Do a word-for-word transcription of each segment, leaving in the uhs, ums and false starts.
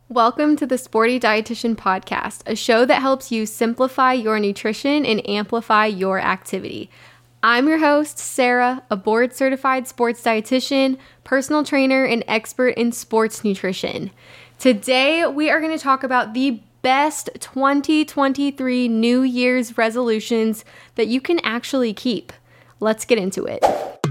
Welcome to the Sporty Dietitian Podcast, a show that helps you simplify your nutrition and amplify your activity. I'm your host, Sarah, a board-certified sports dietitian, personal trainer, and expert in sports nutrition. Today, we are going to talk about the best twenty twenty-three New Year's resolutions that you can actually keep. Let's get into it.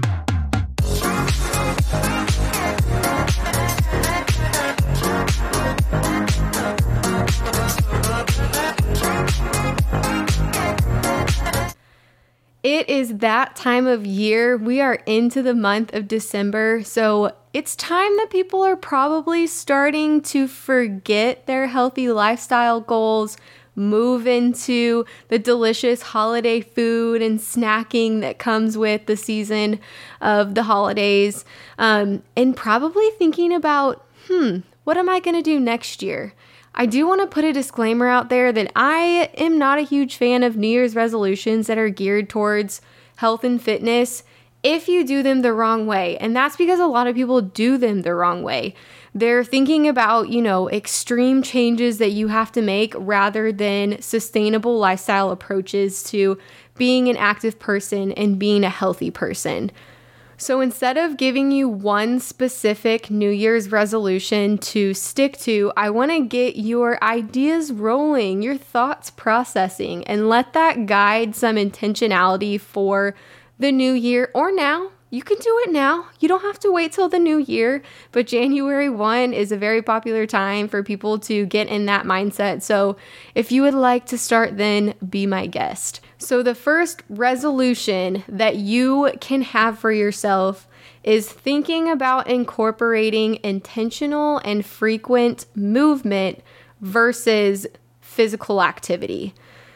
It is that time of year. We are into the month of December, so it's time that people are probably starting to forget their healthy lifestyle goals, move into the delicious holiday food and snacking that comes with the season of the holidays, um, and probably thinking about, hmm, what am I going to do next year? I do want to put a disclaimer out there that I am not a huge fan of New Year's resolutions that are geared towards health and fitness if you do them the wrong way. And that's because a lot of people do them the wrong way. They're thinking about, you know, extreme changes that you have to make rather than sustainable lifestyle approaches to being an active person and being a healthy person. So instead of giving you one specific New Year's resolution to stick to, I want to get your ideas rolling, your thoughts processing, and let that guide some intentionality for the new year or now. You can do it now. You don't have to wait till the new year, but January first is a very popular time for people to get in that mindset. So if you would like to start, then be my guest. So the first resolution that you can have for yourself is thinking about incorporating intentional and frequent movement versus physical activity.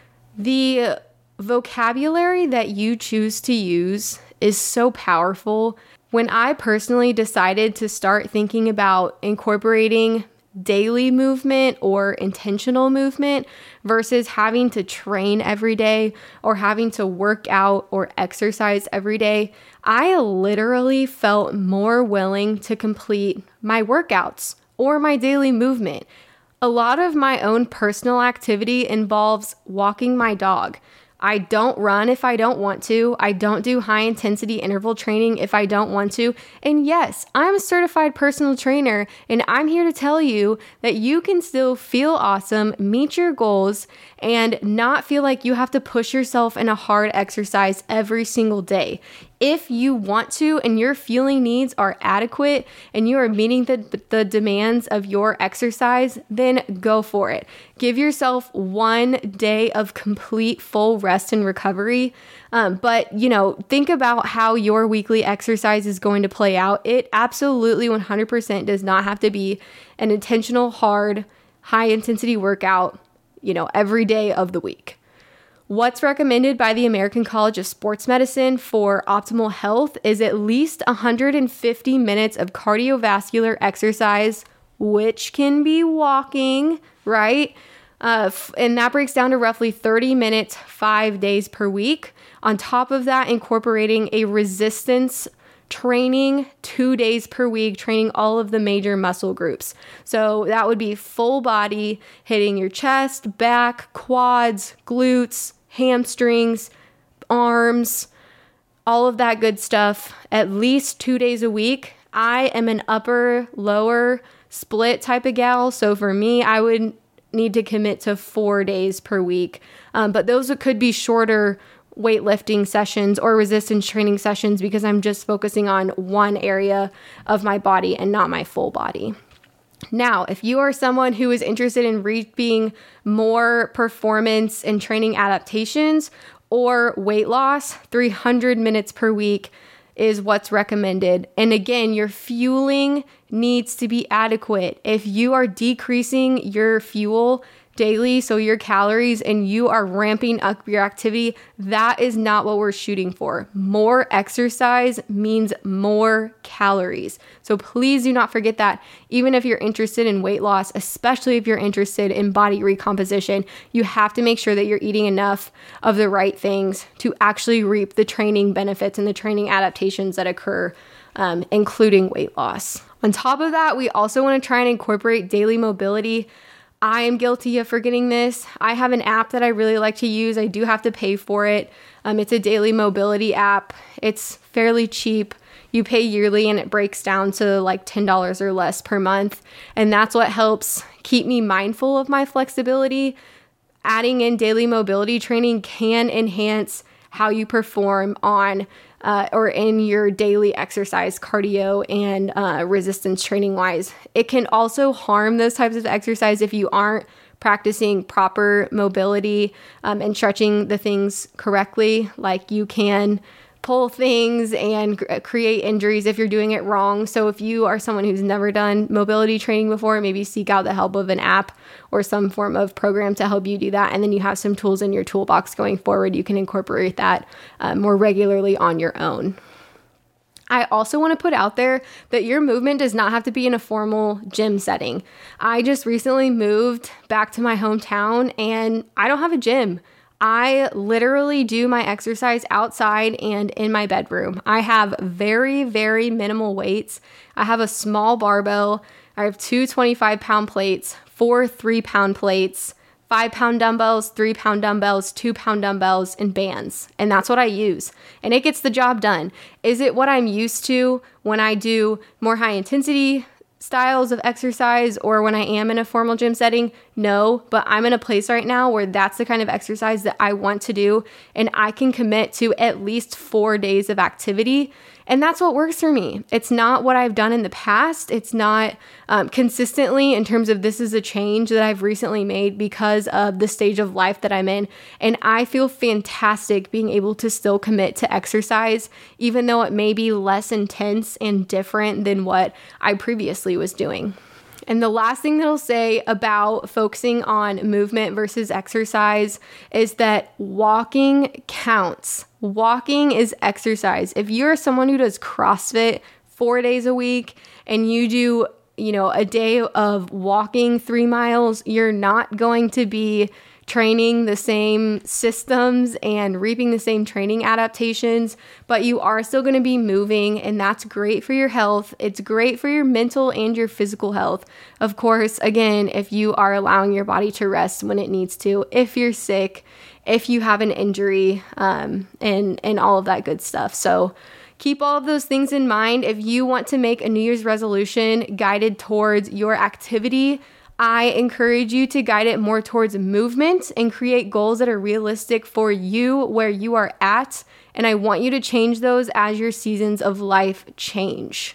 The vocabulary that you choose to use is so powerful. When I personally decided to start thinking about incorporating daily movement or intentional movement versus having to train every day or having to work out or exercise every day, I literally felt more willing to complete my workouts or my daily movement. A lot of my own personal activity involves walking my dog. I don't run if I don't want to. I don't do high intensity interval training if I don't want to. And yes, I'm a certified personal trainer, and I'm here to tell you that you can still feel awesome, meet your goals, and not feel like you have to push yourself in a hard exercise every single day. If you want to and your fueling needs are adequate and you are meeting the, the demands of your exercise, then go for it. Give yourself one day of complete full rest and recovery. Um, but, you know, think about how your weekly exercise is going to play out. It absolutely one hundred percent does not have to be an intentional, hard, high intensity workout, you know, every day of the week. What's recommended by the American College of Sports Medicine for optimal health is at least one hundred fifty minutes of cardiovascular exercise, which can be walking, right? Uh, f- and that breaks down to roughly thirty minutes, five days per week. On top of that, incorporating a resistance training two days per week, training all of the major muscle groups. So that would be full body, hitting your chest, back, quads, glutes, hamstrings, arms, all of that good stuff, at least two days a week. I am an upper, lower split type of gal. So for me, I would need to commit to four days per week. Um, but those could be shorter weightlifting sessions or resistance training sessions because I'm just focusing on one area of my body and not my full body. Now, if you are someone who is interested in reaping more performance and training adaptations or weight loss, three hundred minutes per week is what's recommended. And again, your fueling needs to be adequate. If you are decreasing your fuel daily, so your calories, and you are ramping up your activity, that is not what we're shooting for. More exercise means more calories. So please do not forget that. Even if you're interested in weight loss, especially if you're interested in body recomposition, you have to make sure that you're eating enough of the right things to actually reap the training benefits and the training adaptations that occur, um, including weight loss. On top of that, we also want to try and incorporate daily mobility. I am guilty of forgetting this. I have an app that I really like to use. I do have to pay for it. Um, it's a daily mobility app. It's fairly cheap. You pay yearly and it breaks down to like ten dollars or less per month. And that's what helps keep me mindful of my flexibility. Adding in daily mobility training can enhance how you perform on uh, or in your daily exercise, cardio, and uh, resistance training wise. It can also harm those types of exercise if you aren't practicing proper mobility um, and stretching the things correctly. Like you can pull things and create injuries if you're doing it wrong. So if you are someone who's never done mobility training before, maybe seek out the help of an app or some form of program to help you do that. And then you have some tools in your toolbox going forward. You can incorporate that uh, more regularly on your own. I also want to put out there that your movement does not have to be in a formal gym setting. I just recently moved back to my hometown and I don't have a gym. I literally do my exercise outside and in my bedroom. I have very, very minimal weights. I have a small barbell. I have two twenty-five pound plates, four three pound plates, five pound dumbbells, three pound dumbbells, two pound dumbbells, and bands. And that's what I use. And it gets the job done. Is it what I'm used to when I do more high intensity styles of exercise or when I am in a formal gym setting? No, but I'm in a place right now where that's the kind of exercise that I want to do, and I can commit to at least four days of activity, and that's what works for me. It's not what I've done in the past. It's not um, consistently in terms of this is a change that I've recently made because of the stage of life that I'm in, and I feel fantastic being able to still commit to exercise, even though it may be less intense and different than what I previously was doing. And the last thing that I'll say about focusing on movement versus exercise is that walking counts. Walking is exercise. If you're someone who does CrossFit four days a week and you do, you know, a day of walking three miles, you're not going to be training the same systems and reaping the same training adaptations, but you are still going to be moving, and that's great for your health. It's great for your mental and your physical health. Of course, again, if you are allowing your body to rest when it needs to, if you're sick, if you have an injury, um, and, and all of that good stuff. So keep all of those things in mind. If you want to make a New Year's resolution guided towards your activity, I encourage you to guide it more towards movement and create goals that are realistic for you where you are at. And I want you to change those as your seasons of life change.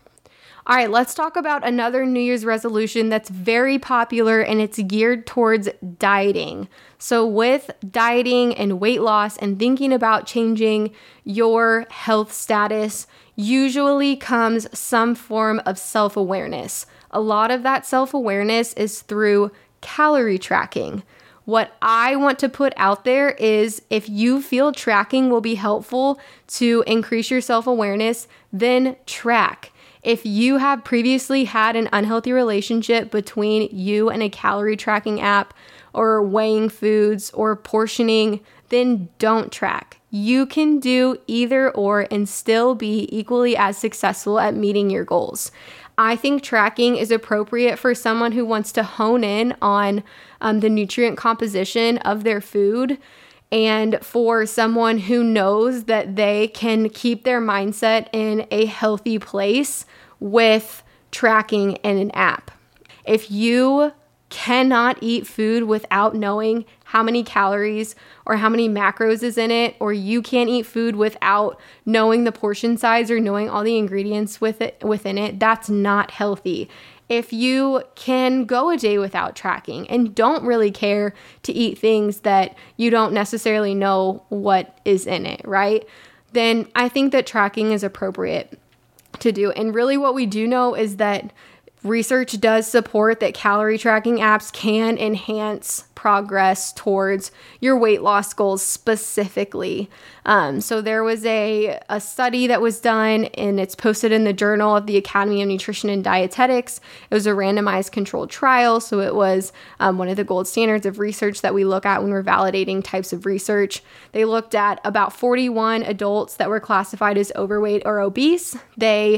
All right, let's talk about another New Year's resolution that's very popular, and it's geared towards dieting. So with dieting and weight loss and thinking about changing your health status, usually comes some form of self-awareness. A lot of that self-awareness is through calorie tracking. What I want to put out there is if you feel tracking will be helpful to increase your self-awareness, then track. If you have previously had an unhealthy relationship between you and a calorie tracking app or weighing foods or portioning, then don't track. You can do either or and still be equally as successful at meeting your goals. I think tracking is appropriate for someone who wants to hone in on um, the nutrient composition of their food, and for someone who knows that they can keep their mindset in a healthy place with tracking in an app. If you cannot eat food without knowing how many calories or how many macros is in it, or you can't eat food without knowing the portion size or knowing all the ingredients with it within it, that's not healthy. If you can go a day without tracking and don't really care to eat things that you don't necessarily know what is in it, right? Then I think that tracking is appropriate to do. And really what we do know is that research does support that calorie tracking apps can enhance progress towards your weight loss goals specifically. Um, so there was a, a study that was done, and it's posted in the Journal of the Academy of Nutrition and Dietetics. It was a randomized controlled trial, so it was um, one of the gold standards of research that we look at when we're validating types of research. They looked at about forty-one adults that were classified as overweight or obese. They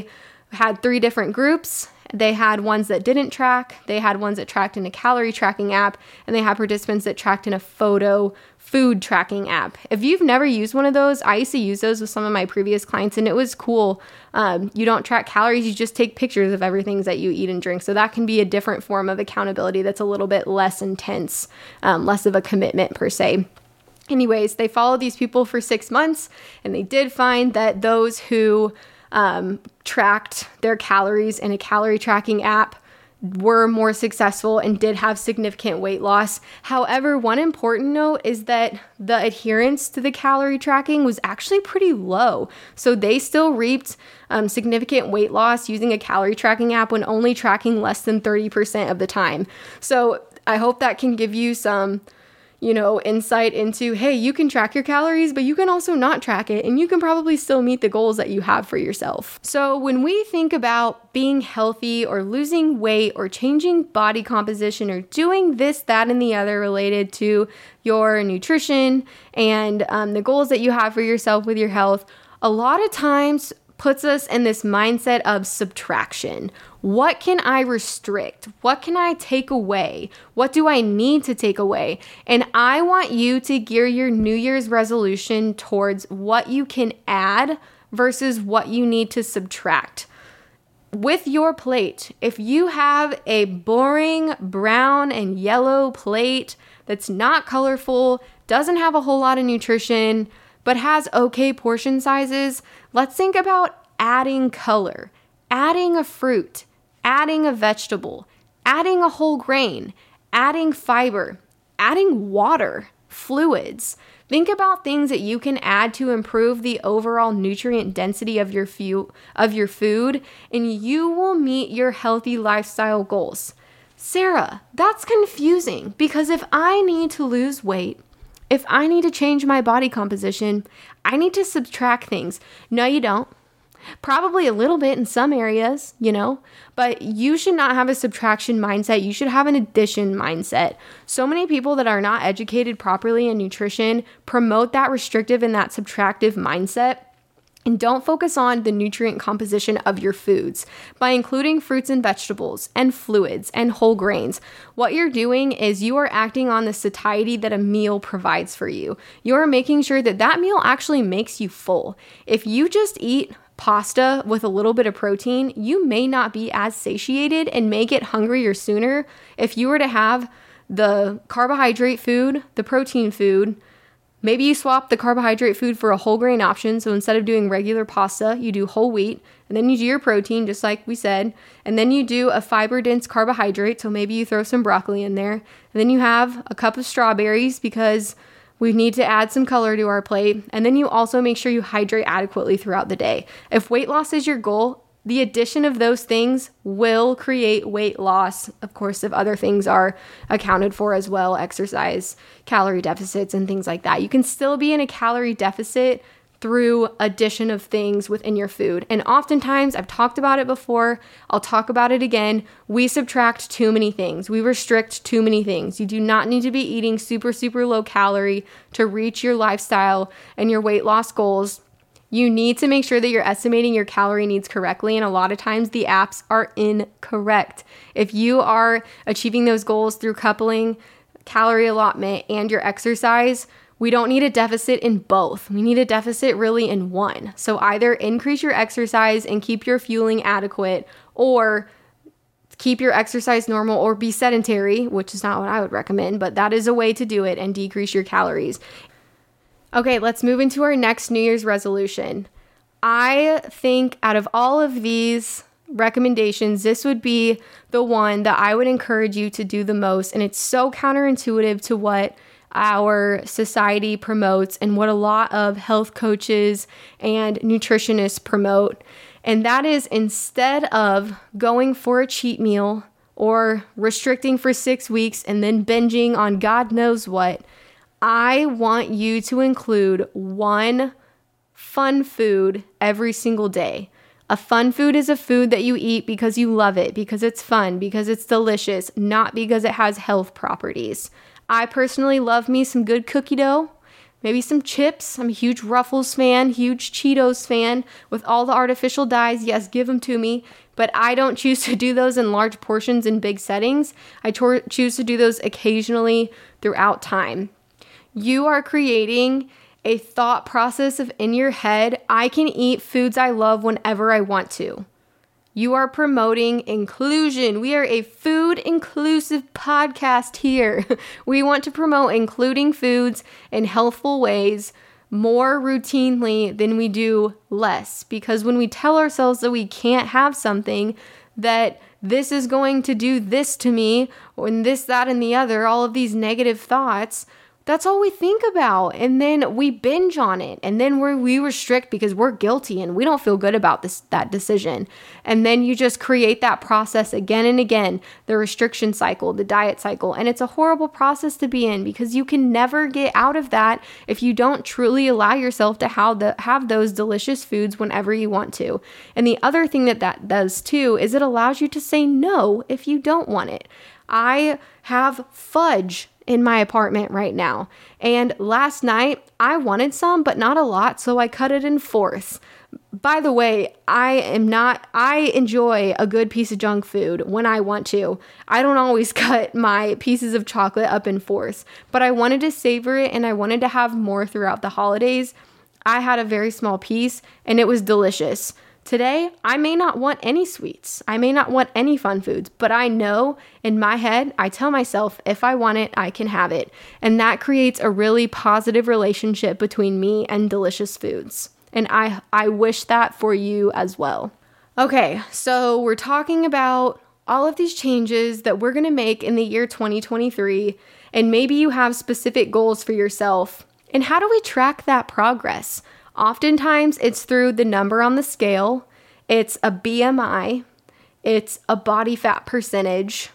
had three different groups. They had ones that didn't track, they had ones that tracked in a calorie tracking app, and they had participants that tracked in a photo food tracking app. If you've never used one of those, I used to use those with some of my previous clients, and it was cool. Um, you don't track calories, you just take pictures of everything that you eat and drink. So that can be a different form of accountability that's a little bit less intense, um, less of a commitment per se. Anyways, they followed these people for six months, and they did find that those who um, tracked their calories in a calorie tracking app were more successful and did have significant weight loss. However, one important note is that the adherence to the calorie tracking was actually pretty low. So they still reaped um, significant weight loss using a calorie tracking app when only tracking less than thirty percent of the time. So I hope that can give you some you know, insight into, hey, you can track your calories, but you can also not track it, and you can probably still meet the goals that you have for yourself. So when we think about being healthy or losing weight or changing body composition or doing this, that, and the other related to your nutrition and um, the goals that you have for yourself with your health, a lot of times puts us in this mindset of subtraction. What can I restrict? What can I take away? What do I need to take away? And I want you to gear your New Year's resolution towards what you can add versus what you need to subtract. With your plate, if you have a boring brown and yellow plate that's not colorful, doesn't have a whole lot of nutrition, but has okay portion sizes, let's think about adding color, adding a fruit, adding a vegetable, adding a whole grain, adding fiber, adding water, fluids. Think about things that you can add to improve the overall nutrient density of your fu- of your food, and you will meet your healthy lifestyle goals. Sarah, that's confusing because if I need to lose weight, if I need to change my body composition, I need to subtract things. No, you don't. Probably a little bit in some areas, you know, but you should not have a subtraction mindset. You should have an addition mindset. So many people that are not educated properly in nutrition promote that restrictive and that subtractive mindset. And don't focus on the nutrient composition of your foods. By including fruits and vegetables and fluids and whole grains, what you're doing is you are acting on the satiety that a meal provides for you. You are making sure that that meal actually makes you full. If you just eat pasta with a little bit of protein, you may not be as satiated and may get hungrier sooner if you were to have the carbohydrate food, the protein food. Maybe you swap the carbohydrate food for a whole grain option. So instead of doing regular pasta, you do whole wheat, and then you do your protein, just like we said. And then you do a fiber-dense carbohydrate. So maybe you throw some broccoli in there. And then you have a cup of strawberries because we need to add some color to our plate. And then you also make sure you hydrate adequately throughout the day. If weight loss is your goal, the addition of those things will create weight loss. Of course, if other things are accounted for as well, exercise, calorie deficits, and things like that. You can still be in a calorie deficit through addition of things within your food. And oftentimes, I've talked about it before, I'll talk about it again, we subtract too many things. We restrict too many things. You do not need to be eating super, super low calorie to reach your lifestyle and your weight loss goals. You need to make sure that you're estimating your calorie needs correctly, and a lot of times the apps are incorrect. If you are achieving those goals through coupling calorie allotment and your exercise, we don't need a deficit in both. We need a deficit really in one. So either increase your exercise and keep your fueling adequate, or keep your exercise normal or be sedentary, which is not what I would recommend, but that is a way to do it and decrease your calories. Okay, let's move into our next New Year's resolution. I think out of all of these recommendations, this would be the one that I would encourage you to do the most. And it's so counterintuitive to what our society promotes and what a lot of health coaches and nutritionists promote. And that is, instead of going for a cheat meal or restricting for six weeks and then binging on God knows what, I want you to include one fun food every single day. A fun food is a food that you eat because you love it, because it's fun, because it's delicious, not because it has health properties. I personally love me some good cookie dough. maybe some chips. I'm a huge Ruffles fan, huge Cheetos fan with all the artificial dyes. Yes, give them to me. But I don't choose to do those in large portions in big settings. I tor- choose to do those occasionally throughout time. You are creating a thought process of in your head, I can eat foods I love whenever I want to. You are promoting inclusion. We are a food inclusive podcast here. We want to promote including foods in healthful ways more routinely than we do less. Because when we tell ourselves that we can't have something, that this is going to do this to me, and this, that, and the other, all of these negative thoughts, that's all we think about. And then we binge on it. And then we're, we restrict because we're guilty and we don't feel good about this, that decision. And then you just create that process again and again, the restriction cycle, the diet cycle. And it's a horrible process to be in because you can never get out of that if you don't truly allow yourself to have, the, have those delicious foods whenever you want to. And the other thing that that does too is it allows you to say no if you don't want it. I have fudge in my apartment right now. And last night I wanted some, but not a lot. So I cut it in fourths. By the way, I am not, I enjoy a good piece of junk food when I want to. I don't always cut my pieces of chocolate up in fourths, but I wanted to savor it and I wanted to have more throughout the holidays. I had a very small piece and it was delicious. Today, I may not want any sweets. I may not want any fun foods, but I know in my head, I tell myself, if I want it, I can have it. And that creates a really positive relationship between me and delicious foods. And I, I wish that for you as well. Okay, so we're talking about all of these changes that we're going to make in the year twenty twenty-three, and maybe you have specific goals for yourself. And how do we track that progress? Oftentimes, it's through the number on the scale, it's a B M I, it's a body fat percentage.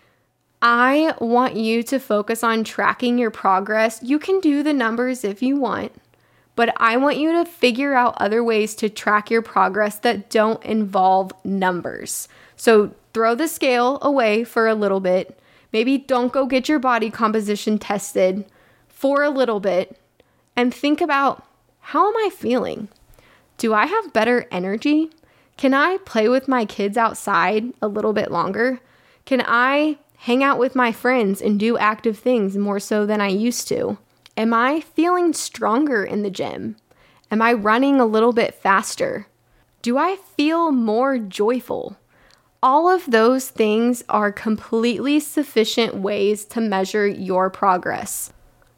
I want you to focus on tracking your progress. You can do the numbers if you want, but I want you to figure out other ways to track your progress that don't involve numbers. So throw the scale away for a little bit. Maybe don't go get your body composition tested for a little bit and think about, how am I feeling? Do I have better energy? Can I play with my kids outside a little bit longer? Can I hang out with my friends and do active things more so than I used to? Am I feeling stronger in the gym? Am I running a little bit faster? Do I feel more joyful? All of those things are completely sufficient ways to measure your progress.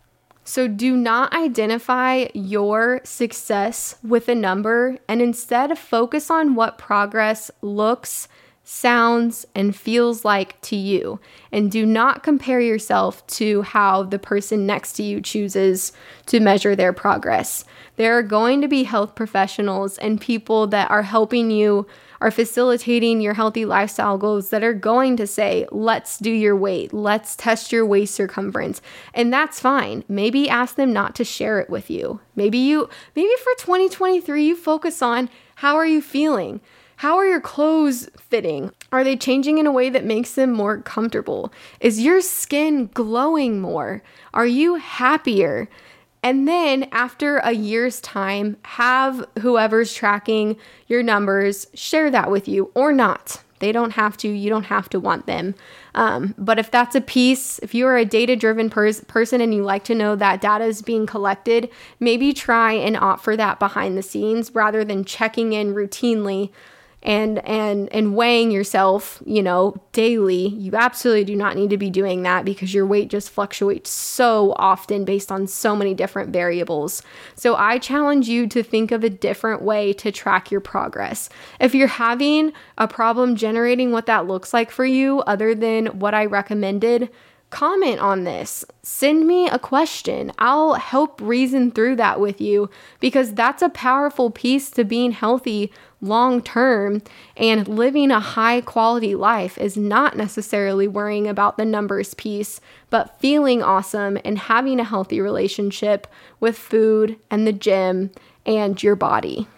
So do not identify your success with a number and instead focus on what progress looks, sounds, and feels like to you. And do not compare yourself to how the person next to you chooses to measure their progress. There are going to be health professionals and people that are helping you, are facilitating your healthy lifestyle goals that are going to say, let's do your weight, let's test your waist circumference. And that's fine. Maybe ask them not to share it with you. Maybe you, maybe for twenty twenty-three, you focus on how are you feeling? How are your clothes fitting? Are they changing in a way that makes them more comfortable? Is your skin glowing more? Are you happier? And then after a year's time, have whoever's tracking your numbers share that with you or not. They don't have to. You don't have to want them. Um, but if that's a piece, if you're a data-driven pers- person and you like to know that data is being collected, maybe try and opt for that behind the scenes rather than checking in routinely and and and weighing yourself, you know, daily. You absolutely do not need to be doing that because your weight just fluctuates so often based on so many different variables. So I challenge you to think of a different way to track your progress. If you're having a problem generating what that looks like for you other than what I recommended, comment on this. Send me a question. I'll help reason through that with you because that's a powerful piece to being healthy long term, and living a high quality life is not necessarily worrying about the numbers piece, but feeling awesome and having a healthy relationship with food and the gym and your body.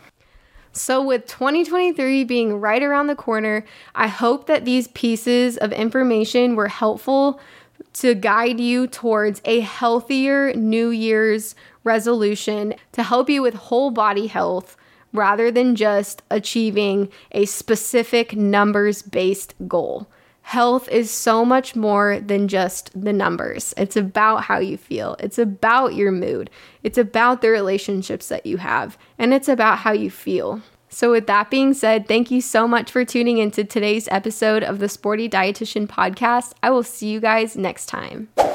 So with twenty twenty-three being right around the corner, I hope that these pieces of information were helpful to guide you towards a healthier New Year's resolution to help you with whole body health rather than just achieving a specific numbers-based goal. Health is so much more than just the numbers. It's about how you feel. It's about your mood. It's about the relationships that you have. And it's about how you feel. So with that being said, thank you so much for tuning into today's episode of the Sporty Dietitian Podcast. I will see you guys next time.